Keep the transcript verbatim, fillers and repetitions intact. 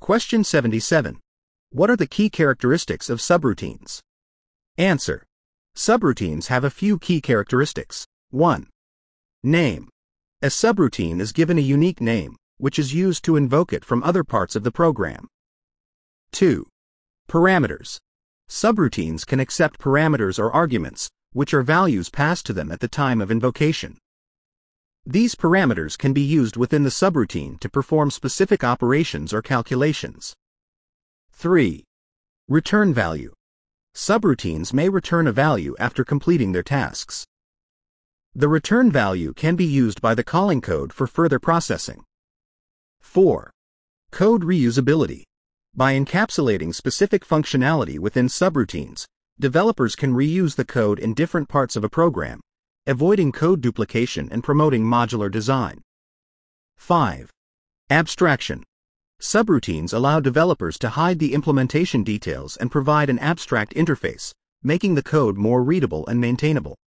Question seventy-seven. What are the key characteristics of subroutines? Answer. Subroutines have a few key characteristics. one. Name. A subroutine is given a unique name, which is used to invoke it from other parts of the program. two. Parameters. Subroutines can accept parameters or arguments, which are values passed to them at the time of invocation. These parameters can be used within the subroutine to perform specific operations or calculations. three. Return value. Subroutines may return a value after completing their tasks. The return value can be used by the calling code for further processing. four. Code reusability. By encapsulating specific functionality within subroutines, developers can reuse the code in different parts of a program, avoiding code duplication and promoting modular design. five. Abstraction. Subroutines allow developers to hide the implementation details and provide an abstract interface, making the code more readable and maintainable.